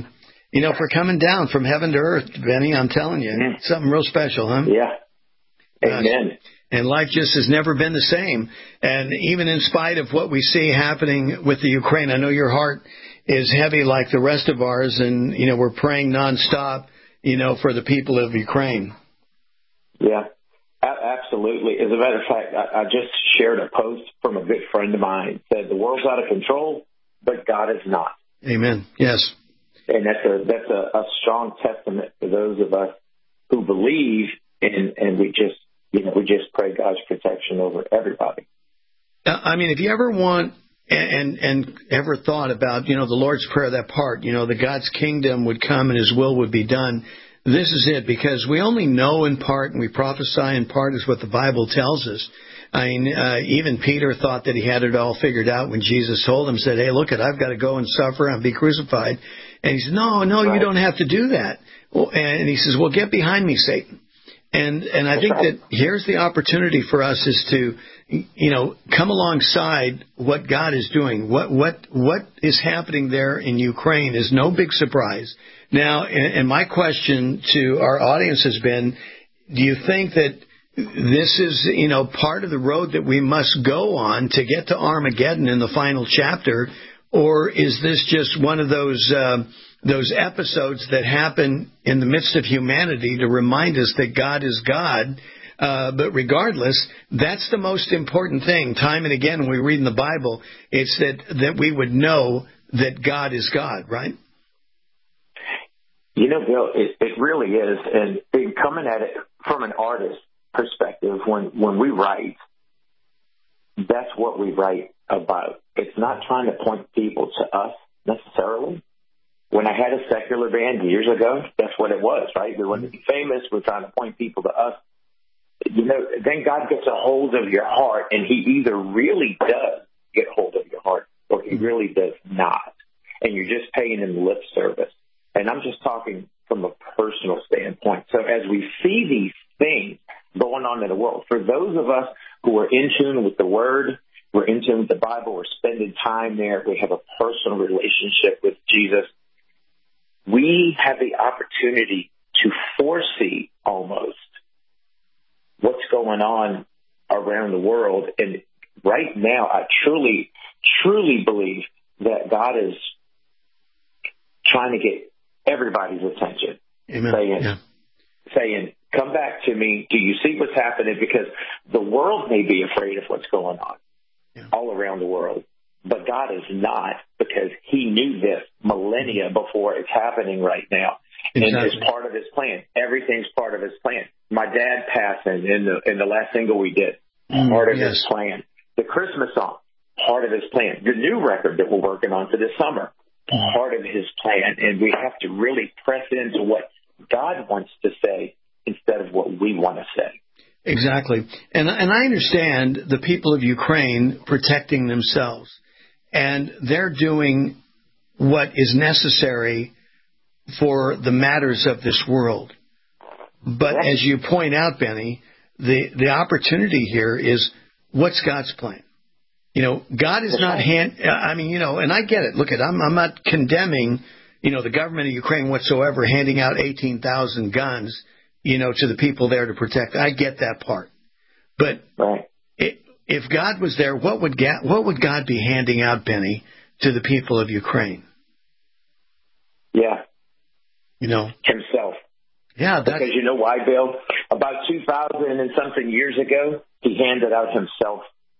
for coming down from heaven to earth. Benny, I'm telling you, something real special, huh? Yeah. Amen. And life just has never been the same. And even in spite of what we see happening with the Ukraine, I know your heart is heavy like the rest of ours, and, we're praying nonstop, for the people of Ukraine. Yeah, absolutely. As a matter of fact, I just shared a post from a good friend of mine. It said, the world's out of control, but God is not. Amen. Yes. And that's a strong testament to those of us who believe, and we just pray God's protection over everybody. I mean, if you ever want and ever thought about, the Lord's Prayer, that part, that God's kingdom would come and His will would be done, this is it, because we only know in part and we prophesy in part is what the Bible tells us. I mean, even Peter thought that he had it all figured out when Jesus told him, said, hey, look, I've got to go and suffer and be crucified. And he said, no, right. You don't have to do that. And he says, well, get behind me, Satan. And I think that here's the opportunity for us is to, come alongside what God is doing. What is happening there in Ukraine is no big surprise. Now, and my question to our audience has been, do you think that this is, part of the road that we must go on to get to Armageddon in the final chapter, or is this just one of those episodes that happen in the midst of humanity to remind us that God is God? But regardless, that's the most important thing. Time and again, when we read in the Bible, it's that we would know that God is God, right? Bill, it really is. And coming at it from an artist perspective, when we write, that's what we write about. It's not trying to point people to us necessarily. When I had a secular band years ago, that's what it was, right? We wanted to be famous. We're trying to point people to us. then God gets a hold of your heart, and he either really does get hold of your heart or he really does not. And you're just paying him lip service. And I'm just talking from a personal standpoint. So as we see these things going on in the world, for those of us who are in tune with the Word, we're in tune with the Bible, we're spending time there, we have a personal relationship with Jesus, we have the opportunity to foresee almost what's going on around the world. And right now, I truly, truly believe that God is trying to get everybody's attention. Amen. Saying, come back to me. Do you see what's happening? Because the world may be afraid of what's going on all around the world. But God is not, because he knew this millennia before it's happening right now. Exactly. And it's part of his plan. Everything's part of his plan. My dad passing in the last single we did, part of his plan. The Christmas song, part of his plan. The new record that we're working on for this summer, part of his plan. And we have to really press into what God wants to say instead of what we want to say. Exactly. And I understand the people of Ukraine protecting themselves. And they're doing what is necessary for the matters of this world. But as you point out, Benny, the opportunity here is, what's God's plan? God is not and I get it. Look, I'm not condemning, the government of Ukraine whatsoever handing out 18,000 guns, to the people there to protect. I get that part. But if God was there, what would God be handing out, Benny, to the people of Ukraine? Yeah. Himself. Yeah. Because you know why, Bill? About 2,000 and something years ago, he handed out himself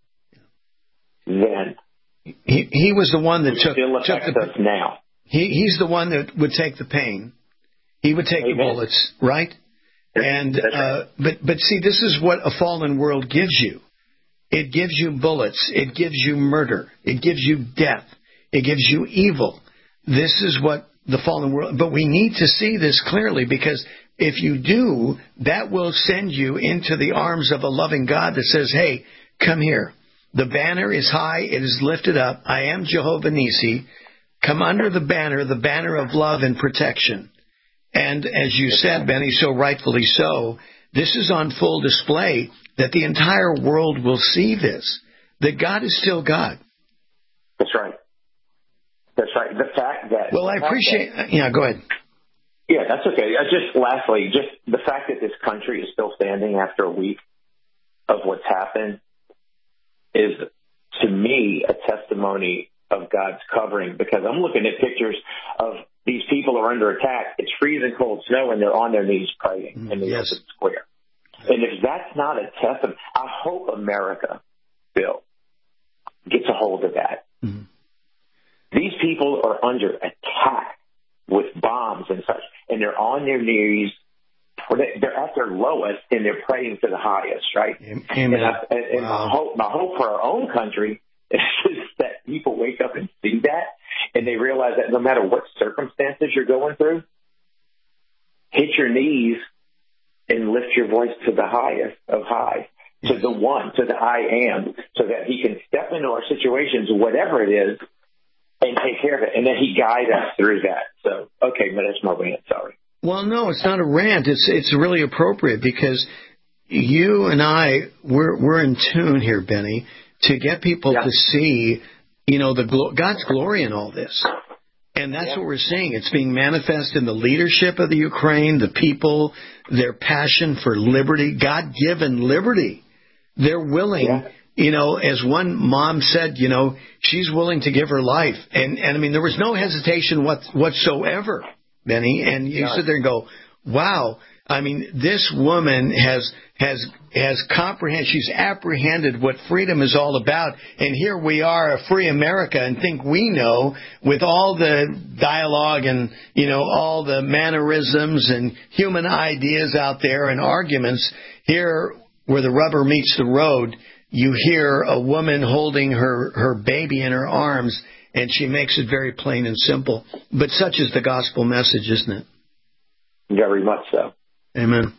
then. He was the one that took us now. He's the one that would take the pain. He would take the bullets, right? And right. But see, this is what a fallen world gives you. It gives you bullets. It gives you murder. It gives you death. It gives you evil. This is what the fallen world... But we need to see this clearly, because if you do, that will send you into the arms of a loving God that says, hey, come here. The banner is high. It is lifted up. I am Jehovah Nissi. Come under the banner of love and protection. And as you said, Benny, so rightfully so, this is on full display, that the entire world will see this, that God is still God. That's right. That's right. The fact that... Well, I appreciate... go ahead. Yeah, that's okay. Just lastly, just the fact that this country is still standing after a week of what's happened is, to me, a testimony of God's covering, because I'm looking at pictures of these people are under attack. It's freezing cold snow, and they're on their knees praying in the open square. And if that's not a testament, I hope America, Bill, gets a hold of that. Mm-hmm. These people are under attack with bombs and such, and they're on their knees. They're at their lowest, and they're praying to the highest, right? Amen. And my hope for our own country is that people wake up and see that, and they realize that no matter what circumstances you're going through, hit your knees and lift your voice to the highest of high, to the one, to the I am, so that he can step into our situations, whatever it is, and take care of it. And then he guides us through that. So, okay, but that's my rant. Sorry. Well, no, it's not a rant. It's really appropriate, because you and I, we're in tune here, Benny, to get people to see, God's glory in all this. And that's what we're seeing. It's being manifest in the leadership of the Ukraine, the people, their passion for liberty, God-given liberty. They're willing, as one mom said, she's willing to give her life. And I mean, there was no hesitation whatsoever, Benny. And you sit there and go, wow. I mean, this woman has comprehended, she's apprehended what freedom is all about. And here we are, a free America, and think we know, with all the dialogue and, all the mannerisms and human ideas out there and arguments. Here, where the rubber meets the road, you hear a woman holding her baby in her arms, and she makes it very plain and simple. But such is the gospel message, isn't it? Very much so. Amen.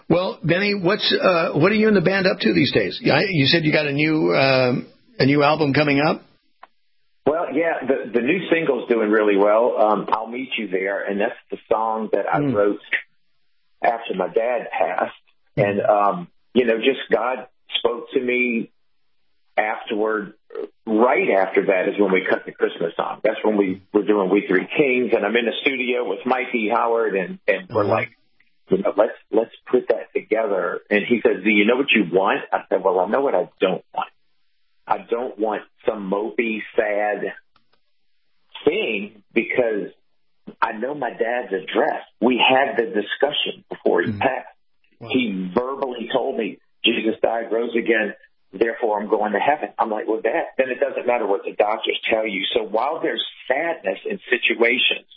Well, Benny, what are you and the band up to these days? You said you got a new album coming up? Well, yeah, the new single's doing really well. I'll Meet You There, and that's the song that I wrote after my dad passed. And, just God spoke to me afterward. Right after that is when we cut the Christmas song. That's when we were doing We Three Kings, and I'm in the studio with Mike E. Howard, and we're like, let's put that together. And he says, do you know what you want? I said, well, I know what I don't want. I don't want some mopey, sad thing, because I know my dad's address. We had the discussion before he passed. Wow. He verbally told me, Jesus died, rose again, therefore I'm going to heaven. I'm like, well, Dad, then it doesn't matter what the doctors tell you. So while there's sadness in situations,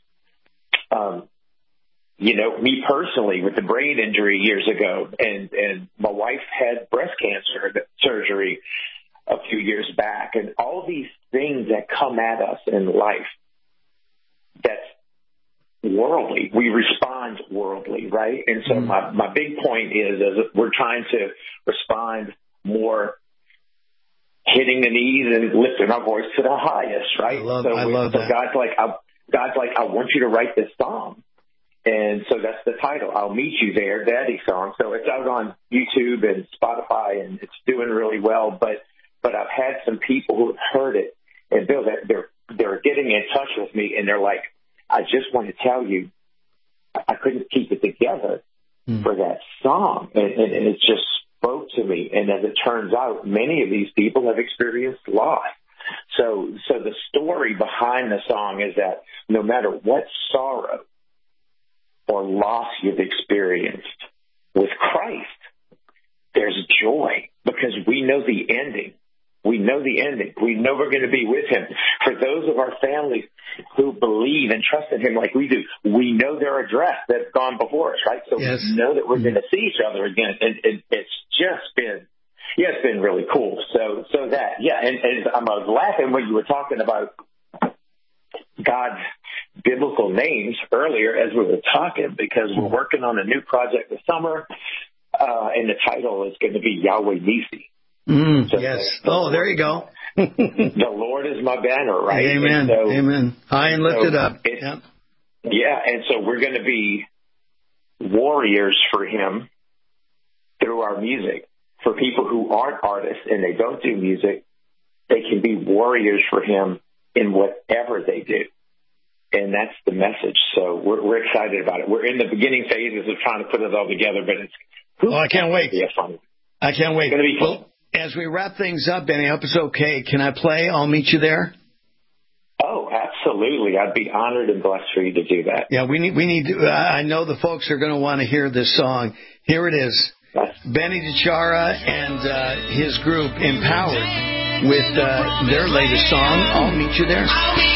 me personally with the brain injury years ago, and my wife had breast cancer surgery a few years back, and all these things that come at us in life that's worldly, we respond worldly, right? And so my big point is we're trying to respond more hitting the knees and lifting our voice to the highest, right? I love that. God's like, I want you to write this song. And so that's the title, I'll Meet You There, Daddy Song. So it's out on YouTube and Spotify, and it's doing really well. But I've had some people who have heard it, and Bill, they're getting in touch with me, and they're like, I just want to tell you, I couldn't keep it together for that song. And it just spoke to me. And as it turns out, many of these people have experienced loss. So the story behind the song is that no matter what sorrow or loss you've experienced with Christ, there's joy, because we know the ending. We know the ending. We know we're going to be with him. For those of our families who believe and trust in him like we do, we know their address that's gone before us, right? So we know that we're going to see each other again. And it's just been, it's been really cool. So that, and I was laughing when you were talking about God's biblical names earlier as we were talking, because we're working on a new project this summer, and the title is going to be Yahweh Nisi. There you go. The Lord is my banner, right? Amen. Amen. High and lifted up. And so we're going to be warriors for him through our music. For people who aren't artists and they don't do music, they can be warriors for him in whatever they do. And that's the message. So we're excited about it. We're in the beginning phases of trying to put it all together, but it's... I can't wait. Yeah, fun. I can't wait. It's going to be fun. Well, as we wrap things up, Benny, I hope it's okay. Can I play I'll Meet You There? Oh, absolutely. I'd be honored and blessed for you to do that. Yeah, we need to, I know the folks are going to want to hear this song. Here it is. Benny DiChiara and his group Empowered with their latest song, I'll Meet You There.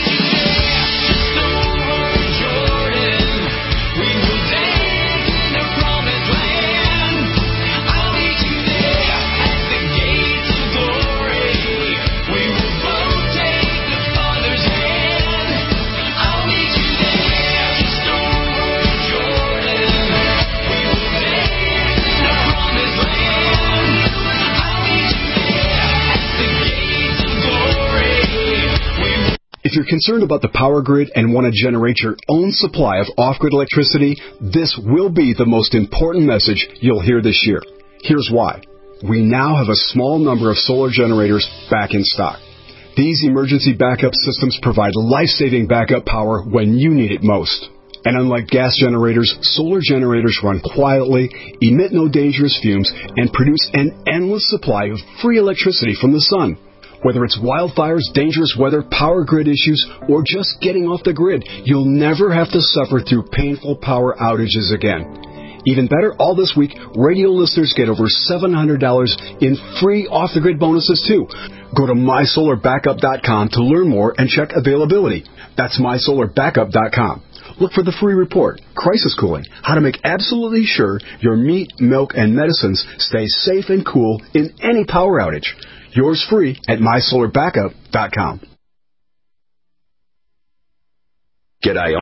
If you're concerned about the power grid and want to generate your own supply of off-grid electricity, this will be the most important message you'll hear this year. Here's why. We now have a small number of solar generators back in stock. These emergency backup systems provide life-saving backup power when you need it most. And unlike gas generators, solar generators run quietly, emit no dangerous fumes, and produce an endless supply of free electricity from the sun. Whether it's wildfires, dangerous weather, power grid issues, or just getting off the grid, you'll never have to suffer through painful power outages again. Even better, all this week, radio listeners get over $700 in free off-the-grid bonuses, too. Go to mysolarbackup.com to learn more and check availability. That's mysolarbackup.com. Look for the free report, Crisis Cooling, how to make absolutely sure your meat, milk, and medicines stay safe and cool in any power outage. Yours free at mysolarbackup.com. G'day.